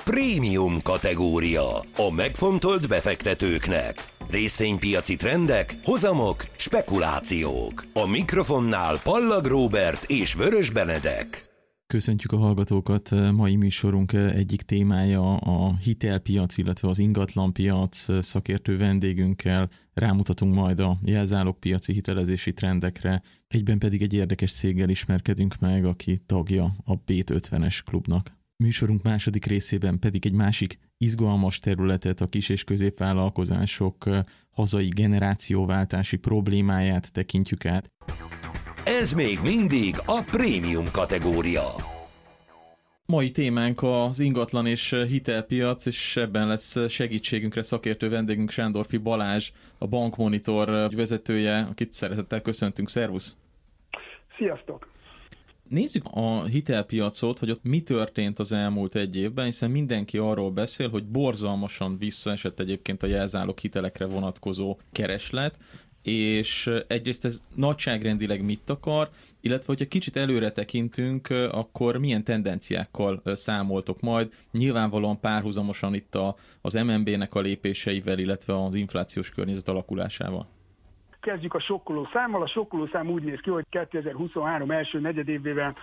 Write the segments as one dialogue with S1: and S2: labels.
S1: Prémium kategória. A megfontolt befektetőknek. Részvénypiaci trendek, hozamok, spekulációk. A mikrofonnál Pallag Róbert és Vörös Benedek.
S2: Köszöntjük a hallgatókat. Mai műsorunk egyik témája a hitelpiac, illetve az ingatlanpiac. Szakértő vendégünkkel rámutatunk majd a jelzálogpiaci hitelezési trendekre. Egyben pedig egy érdekes céggel ismerkedünk meg, aki tagja a B50-es klubnak. Műsorunk második részében pedig egy másik izgalmas területet, a kis- és középvállalkozások hazai generációváltási problémáját tekintjük át.
S1: Ez még mindig a prémium kategória.
S2: Mai témánk az ingatlan és hitelpiac, és ebben lesz segítségünkre szakértő vendégünk Sándorfi Balázs, a Bankmonitor vezetője, akit szeretettel köszöntünk. Szervusz!
S3: Sziasztok!
S2: Nézzük a hitelpiacot, hogy ott mi történt az elmúlt egy évben, hiszen mindenki arról beszél, hogy borzalmasan visszaesett egyébként a jelzálog hitelekre vonatkozó kereslet, és egyrészt ez nagyságrendileg mit akar, illetve hogyha kicsit előre tekintünk, akkor milyen tendenciákkal számoltok majd, nyilvánvalóan párhuzamosan itt az MNB-nek a lépéseivel, illetve az inflációs környezet alakulásával.
S3: Kezdjük a sokkoló számmal. A sokkoló szám úgy néz ki, hogy 2023 első negyedévében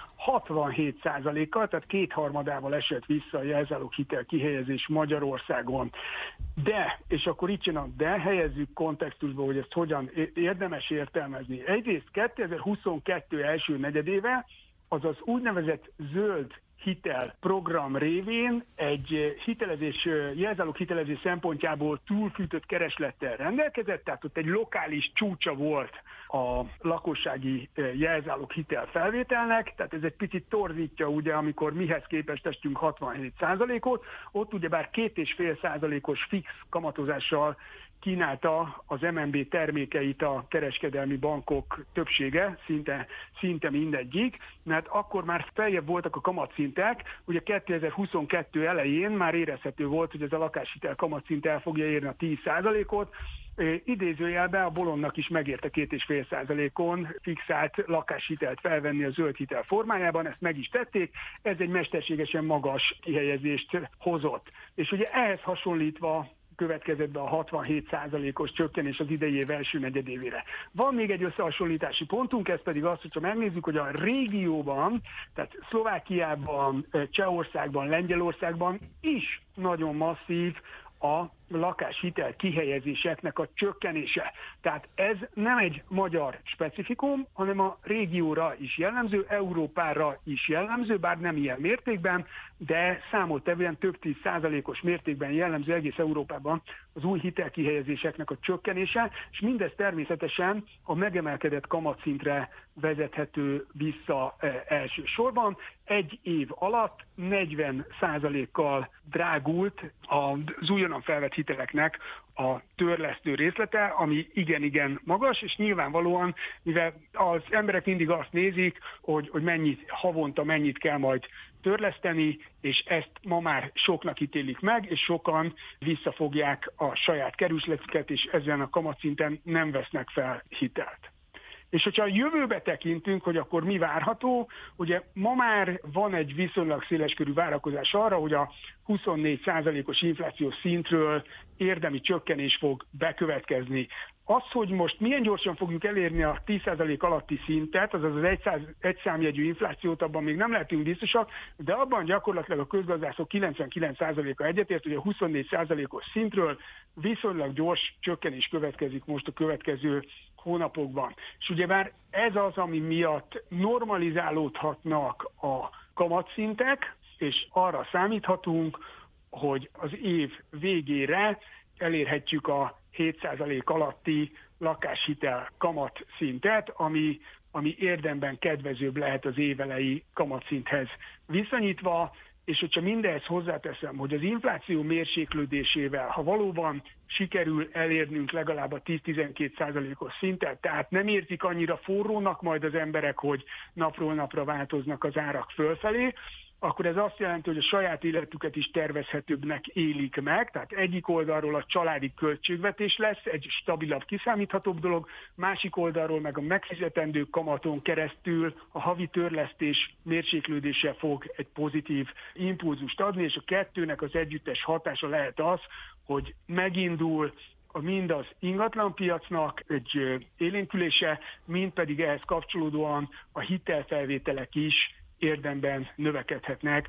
S3: 67%-kal, tehát kétharmadával esett vissza a jelzálog hitel kihelyezés Magyarországon. De, és akkor itt jön a de, helyezzük kontextusba, hogy ezt hogyan érdemes értelmezni. Egyrészt 2022 első negyedéve az az úgynevezett zöld hitel program révén egy jelzálog hitelezés szempontjából túlfűtött kereslettel rendelkezett, tehát ott egy lokális csúcsa volt a lakossági jelzálog hitel felvételnek, tehát ez egy picit torzítja, ugye, amikor mihez képest estünk 67%-ot, ott ugyebár 2,5%-os fix kamatozással kínálta az MNB termékeit a kereskedelmi bankok többsége, szinte mindegyik, mert akkor már feljebb voltak a kamatszintek, ugye 2022 elején már érezhető volt, hogy ez a lakáshitel kamatszint el fogja érni a 10%-ot, idézőjelben a bolondnak is megérte 2,5%-on fixált lakáshitelt felvenni a zöld hitel formájában, ezt meg is tették, ez egy mesterségesen magas kihelyezést hozott. És ugye ehhez hasonlítva következett be a 67%-os csökkenés az idei év első negyedévére. Van még egy összehasonlítási pontunk, ez pedig az, hogyha megnézzük, hogy a régióban, tehát Szlovákiában, Csehországban, Lengyelországban is nagyon masszív a lakáshitel kihelyezéseknek a csökkenése. Tehát ez nem egy magyar specifikum, hanem a régióra is jellemző, Európára is jellemző, bár nem ilyen mértékben, de számottevően több 10%-os mértékben jellemző egész Európában az új hitelkihelyezéseknek a csökkenése, és mindez természetesen a megemelkedett kamatszintre vezethető vissza elsősorban. Egy év alatt 40%-kal drágult az újonnan felvett hiteleknek a törlesztő részlete, ami igen magas, és nyilvánvalóan, mivel az emberek mindig azt nézik, hogy havonta mennyit kell majd törleszteni, és ezt ma már soknak ítélik meg, és sokan visszafogják a saját kerüsletüket, és ezen a kamatszinten nem vesznek fel hitelt. És hogyha a jövőbe tekintünk, hogy akkor mi várható, ugye ma már van egy viszonylag széleskörű várakozás arra, hogy a 24%-os inflációs szintről érdemi csökkenés fog bekövetkezni. Az, hogy most milyen gyorsan fogjuk elérni a 10% alatti szintet, azaz az egyszámjegyű inflációt, abban még nem lehetünk biztosak, de abban gyakorlatilag a közgazdászok 99%-a egyetért, hogy a 24%-os szintről viszonylag gyors csökkenés következik most a következő hónapokban. És ugyebár ez az, ami miatt normalizálódhatnak a kamatszintek, és arra számíthatunk, hogy az év végére elérhetjük a 7% alatti lakáshitel kamatszintet, ami érdemben kedvezőbb lehet az évelei kamatszinthez viszonyítva, és hogyha mindehez hozzáteszem, hogy az infláció mérséklődésével, ha valóban sikerül elérnünk legalább a 10-12%-os szintet, tehát nem érzik annyira forrónak majd az emberek, hogy napról napra változnak az árak fölfelé, akkor ez azt jelenti, hogy a saját életüket is tervezhetőbbnek élik meg, tehát egyik oldalról a családi költségvetés lesz, egy stabilabb, kiszámíthatóbb dolog, másik oldalról meg a megfizetendő kamaton keresztül a havi törlesztés mérséklődése fog egy pozitív impulzust adni, és a kettőnek az együttes hatása lehet az, hogy megindul mind az ingatlanpiacnak egy élénkülése, mind pedig ehhez kapcsolódóan a hitelfelvételek is érdemben növekedhetnek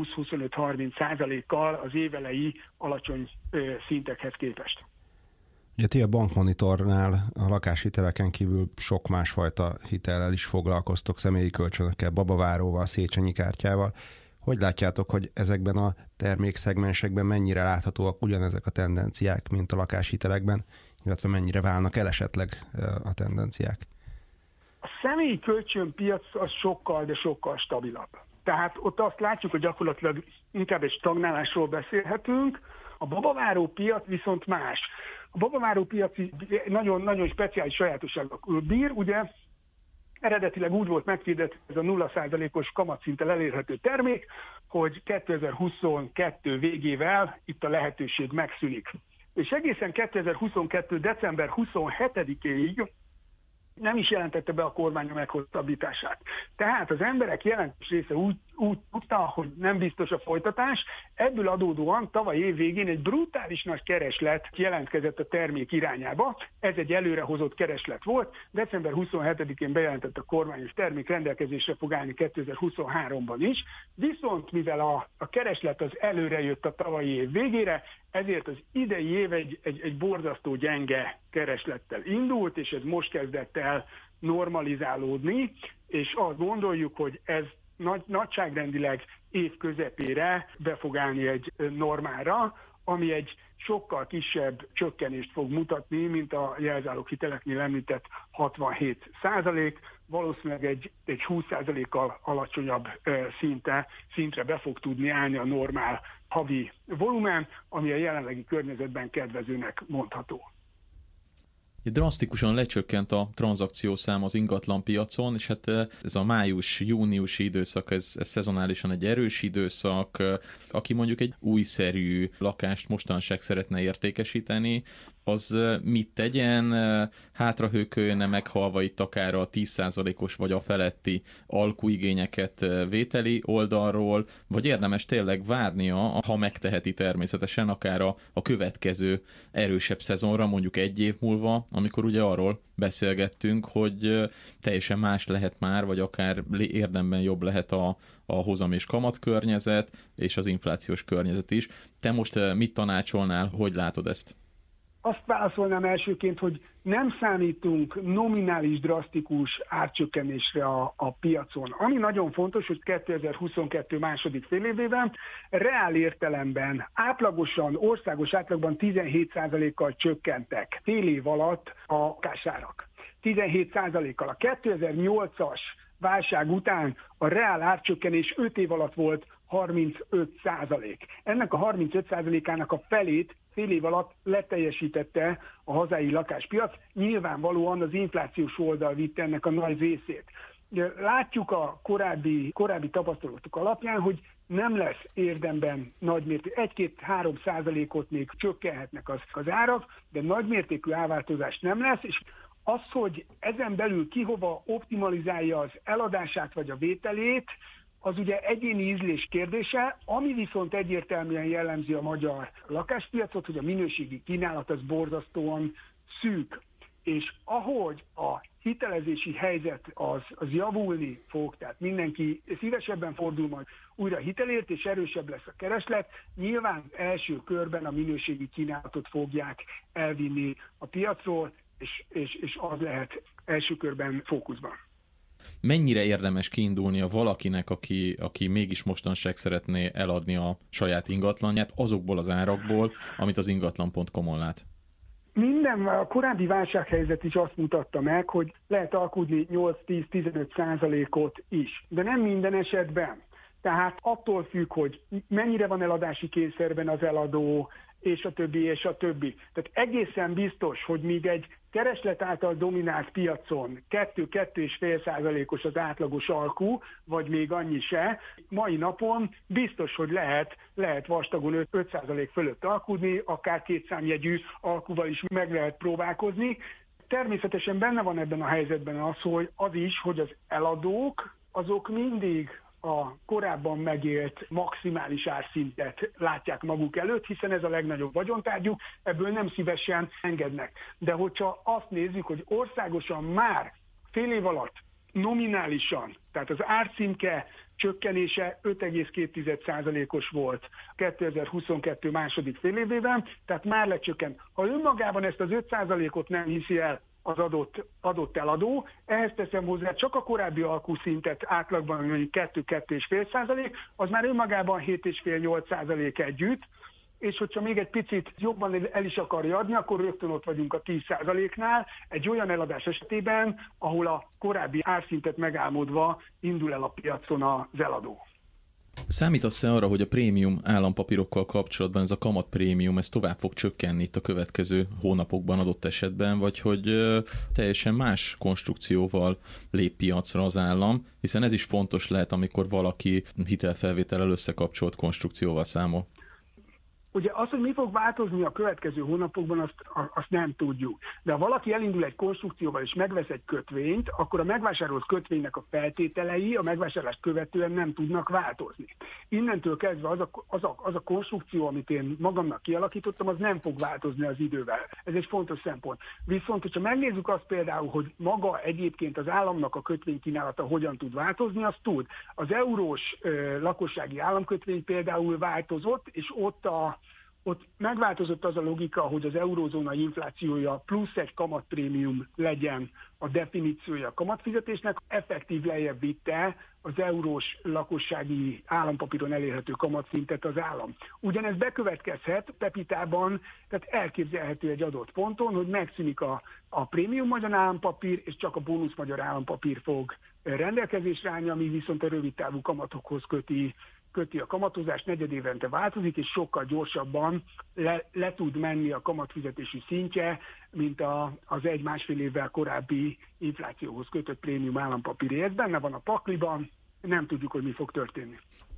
S3: 20-25-30%-kal az évelei alacsony szintekhez képest.
S4: Ugye ti a Bankmonitornál a lakáshiteleken kívül sok másfajta hitellel is foglalkoztok, személyi kölcsönökkel, babaváróval, Széchenyi kártyával. Hogy látjátok, hogy ezekben a termékszegmensekben mennyire láthatóak ugyanezek a tendenciák, mint a lakáshitelekben, illetve mennyire válnak el esetleg a tendenciák?
S3: A személyi kölcsönpiac az sokkal, de sokkal stabilabb. Tehát ott azt látjuk, hogy gyakorlatilag inkább egy stagnálásról beszélhetünk, a babaváró piac viszont más. A babaváró piac nagyon speciális sajátosságok bír, ugye eredetileg úgy volt meghirdetve ez a 0%-os kamatszinttel elérhető termék, hogy 2022 végével itt a lehetőség megszűnik. És egészen 2022. december 27-éig nem is jelentette be a kormány a meghosszabbítását. Tehát az emberek jelentős része úgy tudta, hogy nem biztos a folytatás, ebből adódóan tavaly év végén egy brutális nagy kereslet jelentkezett a termék irányába, ez egy előrehozott kereslet volt, december 27-én bejelentett a kormány, hogy termék rendelkezésre fog állni 2023-ban is, viszont mivel a kereslet az előre jött a tavalyi év végére, ezért az idei év egy borzasztó gyenge kereslettel indult, és ez most kezdett el normalizálódni, és azt gondoljuk, hogy ez nagyságrendileg év közepére be fog állni egy normára, ami egy sokkal kisebb csökkenést fog mutatni, mint a jelzáloghiteleknél említett 67%, valószínűleg egy 20%-kal alacsonyabb szintre be fog tudni állni a normál havi volumen, ami a jelenlegi környezetben kedvezőnek mondható.
S2: Drasztikusan lecsökkent a tranzakciószám az ingatlanpiacon, és hát ez a május-júniusi időszak, ez szezonálisan egy erős időszak. Aki mondjuk egy újszerű lakást mostanság szeretne értékesíteni, az mit tegyen, hátrahőköljön-e meghalva itt akár a 10%-os vagy a feletti alkuigényeket vételi oldalról, vagy érdemes tényleg várnia, ha megteheti természetesen, akár a következő erősebb szezonra, mondjuk egy év múlva, amikor ugye arról beszélgettünk, hogy teljesen más lehet már, vagy akár érdemben jobb lehet a hozam és kamat környezet, és az inflációs környezet is. Te most mit tanácsolnál, hogy látod ezt?
S3: Azt válaszolnám elsőként, hogy nem számítunk nominális, drasztikus árcsökkenésre a piacon. Ami nagyon fontos, hogy 2022 második félévében reál értelemben országos átlagban 17%-kal csökkentek fél év alatt a lakásárak. 17%-kal. A 2008-as válság után a reál árcsökkenés 5 év alatt volt 35%. Ennek a 35%-ának a felét fél év alatt leteljesítette a hazai lakáspiac, nyilvánvalóan az inflációs oldal vitte ennek a nagy részét. Látjuk a korábbi tapasztalatok alapján, hogy nem lesz érdemben nagymértékű, 1-2-3%-ot még csökkenhetnek az árak, de nagymértékű árváltozás nem lesz, és az, hogy ezen belül ki hova optimalizálja az eladását vagy a vételét, az ugye egyéni ízlés kérdése, ami viszont egyértelműen jellemzi a magyar lakáspiacot, hogy a minőségi kínálat az borzasztóan szűk. És ahogy a hitelezési helyzet az javulni fog, tehát mindenki szívesebben fordul majd újra hitelért, és erősebb lesz a kereslet, nyilván első körben a minőségi kínálatot fogják elvinni a piacról, és az lehet első körben fókuszban.
S2: Mennyire érdemes kiindulnia valakinek, aki mégis mostanság szeretné eladni a saját ingatlanját azokból az árakból, amit az ingatlan.com-on lát?
S3: A korábbi válsághelyzet is azt mutatta meg, hogy lehet alkudni 8-10-15%-ot is, de nem minden esetben. Tehát attól függ, hogy mennyire van eladási kényszerben az eladó, és a többi, és a többi. Tehát egészen biztos, hogy míg egy kereslet által dominált piacon 2-2,5%-os az átlagos alkú, vagy még annyi se, mai napon biztos, hogy lehet vastagon 5% fölött alkudni, akár kétszámjegyű alkuval is meg lehet próbálkozni. Természetesen benne van ebben a helyzetben az is, hogy az eladók azok mindig a korábban megélt maximális árszintet látják maguk előtt, hiszen ez a legnagyobb vagyontárgyuk, ebből nem szívesen engednek. De hogyha azt nézzük, hogy országosan már fél év alatt nominálisan, tehát az árcímke csökkenése 5,2%-os volt 2022 második fél évében, tehát már lecsökkent. Ha önmagában ezt az 5%-ot nem hiszi el az adott eladó, ehhez teszem hozzá csak a korábbi alkuszintet átlagban 2-2,5%, az már önmagában 7,5-8% együtt, és hogyha még egy picit jobban el is akarja adni, akkor rögtön ott vagyunk a 10%-nál, egy olyan eladás esetében, ahol a korábbi árszintet megálmodva indul el a piacon az eladó.
S2: Számítasz-e arra, hogy a prémium állampapírokkal kapcsolatban ez a kamatprémium ez tovább fog csökkenni itt a következő hónapokban adott esetben, vagy hogy teljesen más konstrukcióval lép piacra az állam, hiszen ez is fontos lehet, amikor valaki hitelfelvétellel összekapcsolt konstrukcióval számol?
S3: Ugye az, hogy mi fog változni a következő hónapokban, azt nem tudjuk. De ha valaki elindul egy konstrukcióval és megvesz egy kötvényt, akkor a megvásárolt kötvénynek a feltételei a megvásárlást követően nem tudnak változni. Innentől kezdve az a konstrukció, amit én magamnak kialakítottam, az nem fog változni az idővel. Ez egy fontos szempont. Viszont, hogyha megnézzük azt például, hogy maga egyébként az államnak a kötvénykínálata hogyan tud változni, az tud. Az eurós lakossági államkötvény például változott, és ott megváltozott az a logika, hogy az eurózóna inflációja plusz egy kamatprémium legyen a definíciója a kamatfizetésnek, effektív lejjebb vitte az eurós lakossági állampapíron elérhető kamatszintet az állam. Ugyanez bekövetkezhet Pepitában, tehát elképzelhető egy adott ponton, hogy megszűnik a prémium magyar állampapír, és csak a bónusz magyar állampapír fog rendelkezésre állni, ami viszont a rövid távú kamatokhoz köti a kamatozás, negyedévente változik, és sokkal gyorsabban le tud menni a kamatfizetési szintje, mint az 1-1,5 évvel korábbi inflációhoz kötött prémium állampapíré. Ez benne van a pakliban, nem tudjuk, hogy mi fog történni.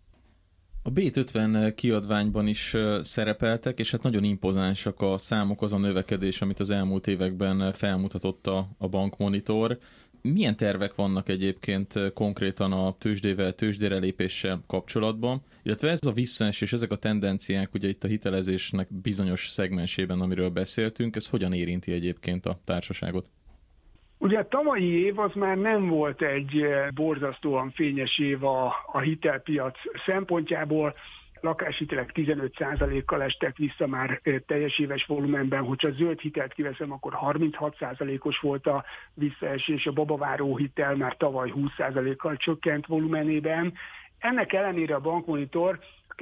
S2: A B50 kiadványban is szerepeltek, és hát nagyon impozánsak a számok, az a növekedés, amit az elmúlt években felmutatott a bankmonitor. Milyen tervek vannak egyébként konkrétan a tőzsdére lépéssel kapcsolatban, illetve ez a visszaesés, ezek a tendenciák, ugye itt a hitelezésnek bizonyos szegmensében, amiről beszéltünk, ez hogyan érinti egyébként a társaságot?
S3: Ugye a tavalyi év az már nem volt egy borzasztóan fényes év a hitelpiac szempontjából. Lakáshitelek 15%-kal estek vissza már teljes éves volumenben, hogyha zöld hitelt kiveszem, akkor 36%-os volt a visszaesés, a babaváró hitel már tavaly 20%-kal csökkent volumenében. Ennek ellenére a bankmonitor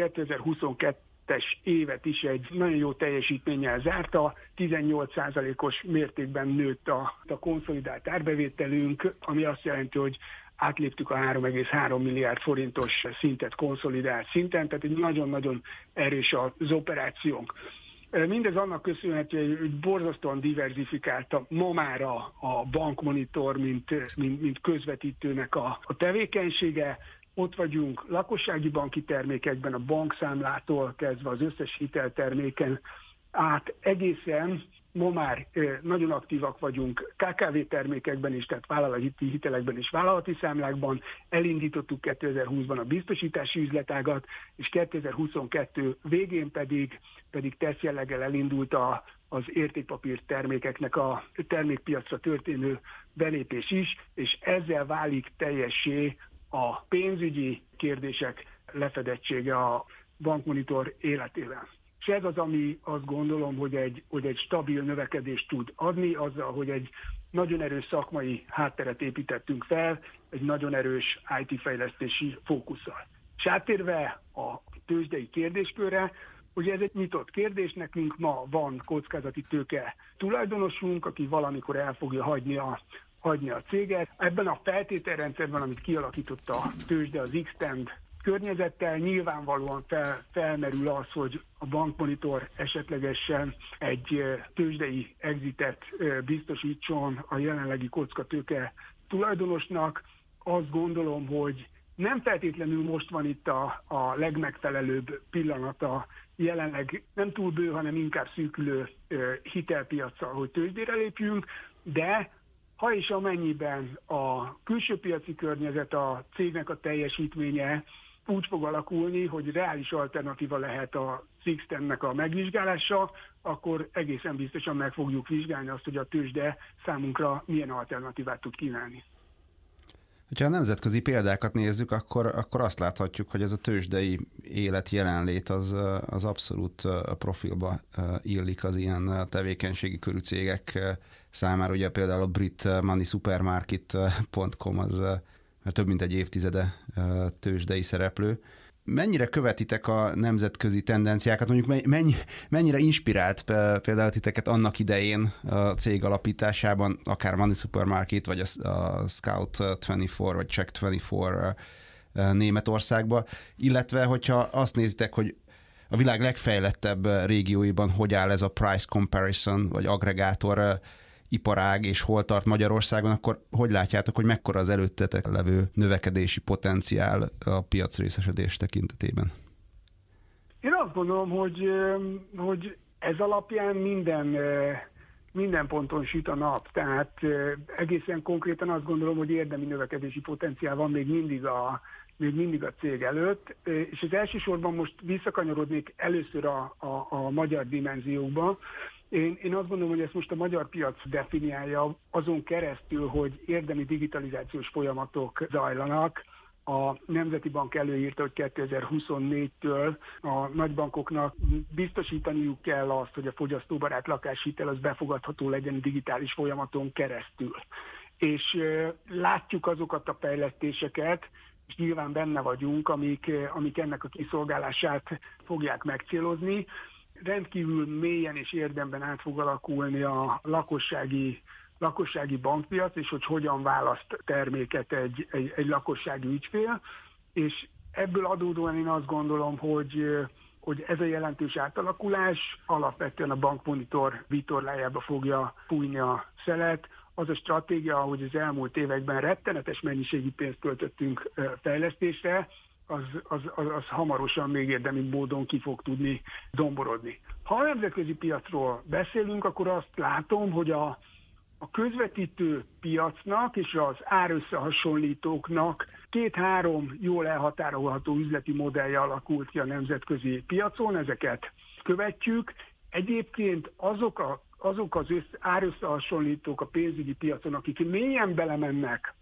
S3: 2022-es évet is egy nagyon jó teljesítménnyel zárta, 18%-os mértékben nőtt a konszolidált árbevételünk, ami azt jelenti, hogy átléptük a 3,3 milliárd forintos szintet konszolidált szinten, tehát egy nagyon-nagyon erős az operációnk. Mindez annak köszönhető, hogy borzasztóan diverzifikálta ma már a bankmonitor, mint közvetítőnek a tevékenysége. Ott vagyunk lakossági banki termékekben, a bankszámlától kezdve az összes hitelterméken át egészen. Ma már nagyon aktívak vagyunk KKV termékekben is, tehát vállalati hitelekben és vállalati számlákban. Elindítottuk 2020-ban a biztosítási üzletágat, és 2022 végén pedig tesztjelleggel elindult az értékpapír termékeknek a termékpiacra történő belépés is, és ezzel válik teljessé a pénzügyi kérdések lefedettsége a bankmonitor életében. És ez az, ami azt gondolom, hogy egy stabil növekedést tud adni, azzal, hogy egy nagyon erős szakmai hátteret építettünk fel, egy nagyon erős IT-fejlesztési fókusszal. És áttérve a tőzsdei kérdéskörre, ugye ez egy nyitott kérdés, nekünk ma van kockázati tőke tulajdonosunk, aki valamikor el fogja hagyni a céget. Ebben a feltételrendszerben, amit kialakított a tőzsde, az X-Tend környezettel. Nyilvánvalóan felmerül az, hogy a bankmonitor esetlegesen egy tőzsdei exitet biztosítson a jelenlegi kockatőke tulajdonosnak. Azt gondolom, hogy nem feltétlenül most van itt a legmegfelelőbb pillanata, jelenleg nem túl bő, hanem inkább szűkülő hitelpiaccal, hogy tőzsdére lépjünk, de ha és amennyiben a külső piaci környezet, a cégnek a teljesítménye úgy fog alakulni, hogy reális alternatíva lehet a Six-Ten-nek a megvizsgálása, akkor egészen biztosan meg fogjuk vizsgálni azt, hogy a tőzsde számunkra milyen alternatívát tud kínálni.
S4: Ha a nemzetközi példákat nézzük, akkor azt láthatjuk, hogy ez a tőzsdei élet jelenlét az abszolút a profilba illik az ilyen tevékenységi körű cégek számára. Ugye például a brit moneysupermarket.com az több mint egy évtizede tőzsdei szereplő. Mennyire követitek a nemzetközi tendenciákat, mondjuk mennyire inspirált például titeket annak idején a cég alapításában, akár Money Supermarket, vagy a Scout24, vagy Check24 Németországban, illetve hogyha azt nézitek, hogy a világ legfejlettebb régióiban hogy áll ez a price comparison, vagy aggregátor iparág, és hol tart Magyarországon, akkor hogy látjátok, hogy mekkora az előttetek levő növekedési potenciál a piacrészesedés tekintetében?
S3: Én azt gondolom, hogy ez alapján minden ponton süt a nap. Tehát egészen konkrétan azt gondolom, hogy érdemi növekedési potenciál van még mindig a cég előtt, és az elsősorban most visszakanyarodnék először a magyar dimenziókba. Én azt gondolom, hogy ezt most a magyar piac definiálja azon keresztül, hogy érdemi digitalizációs folyamatok zajlanak. A Nemzeti Bank előírta, hogy 2024-től a nagybankoknak biztosítaniuk kell azt, hogy a fogyasztóbarát lakáshitel az befogadható legyen digitális folyamaton keresztül. És látjuk azokat a fejlesztéseket, és nyilván benne vagyunk, amik ennek a kiszolgálását fogják megcélozni. Rendkívül mélyen és érdemben át fog alakulni a lakossági bankpiac, és hogy hogyan választ terméket egy lakossági ügyfél, és ebből adódóan én azt gondolom, hogy ez a jelentős átalakulás alapvetően a bankmonitor vitorlájába fogja fújni a szelet. Az a stratégia, hogy az elmúlt években rettenetes mennyiségű pénzt költöttünk fejlesztésre, az hamarosan még érdemi módon ki fog tudni domborodni. Ha a nemzetközi piacról beszélünk, akkor azt látom, hogy a közvetítő piacnak és az árösszehasonlítóknak 2-3 jól elhatárolható üzleti modellje alakult ki a nemzetközi piacon, ezeket követjük. Egyébként azok az árösszehasonlítók a pénzügyi piacon, akik mélyen belemennek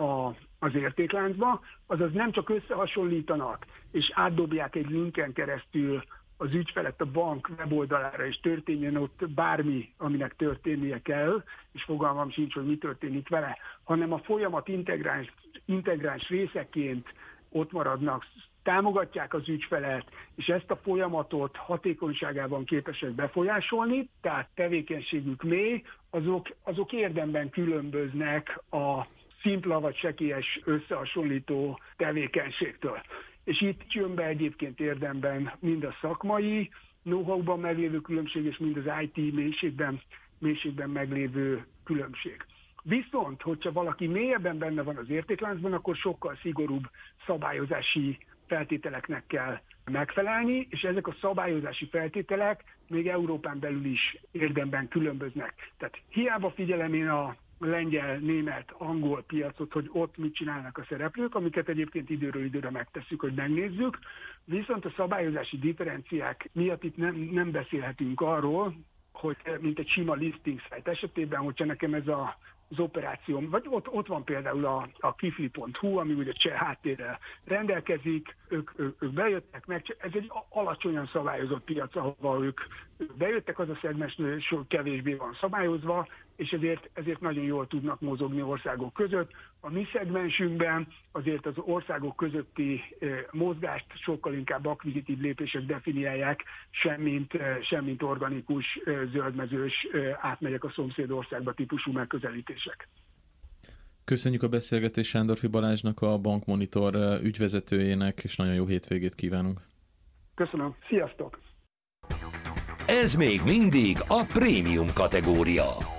S3: az értékláncba, azaz nem csak összehasonlítanak, és átdobják egy linken keresztül az ügyfelet a bank weboldalára, és történjen ott bármi, aminek történnie kell, és fogalmam sincs, hogy mi történik vele, hanem a folyamat integráns részeként ott maradnak, támogatják az ügyfelet, és ezt a folyamatot hatékonyságában képesek befolyásolni, tehát tevékenységük mély, azok érdemben különböznek a szimpla vagy sekélyes összehasonlító tevékenységtől. És itt jön be egyébként érdemben mind a szakmai know-how-ban meglévő különbség, és mind az IT mélységben meglévő különbség. Viszont, hogyha valaki mélyebben benne van az értékláncban, akkor sokkal szigorúbb szabályozási feltételeknek kell megfelelni, és ezek a szabályozási feltételek még Európán belül is érdemben különböznek. Tehát hiába figyelem én a lengyel, német, angol piacot, hogy ott mit csinálnak a szereplők, amiket egyébként időről időre megtesszük, hogy megnézzük. Viszont a szabályozási differenciák miatt itt nem beszélhetünk arról, hogy mint egy sima listing site esetében, hogyha nekem ez az operációm, vagy ott van például a kifli.hu, ami ugye cseh háttérrel rendelkezik, ők bejöttek, ez egy alacsonyan szabályozott piac, ahova ők bejöttek, az a szegmens kevésbé van szabályozva, és ezért nagyon jól tudnak mozogni országok között. A mi szegmensünkben azért az országok közötti mozgást sokkal inkább akvizitív lépések definiálják, semmint organikus, zöldmezős, átmegyek a szomszéd országba típusú megközelítések.
S2: Köszönjük a beszélgetést Sándorfi Balázsnak, a Bankmonitor ügyvezetőjének, és nagyon jó hétvégét kívánunk.
S3: Köszönöm, sziasztok!
S1: Ez még mindig a prémium kategória.